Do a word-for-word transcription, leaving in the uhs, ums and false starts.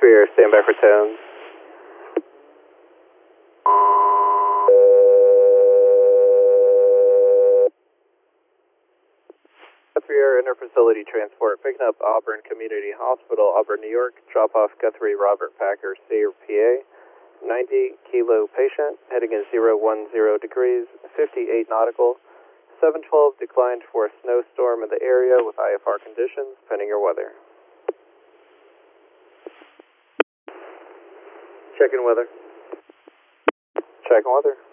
Spear, stand by for tones. Guthrie interfacility transport, picking up Auburn Community Hospital, Auburn, New York. Drop off Guthrie Robert Packer, Sayre, P A. ninety kilo patient, heading in zero one zero degrees, fifty-eight nautical. seven twelve declined for a snowstorm in the area with I F R conditions, pending your weather. Checking weather. Checking weather.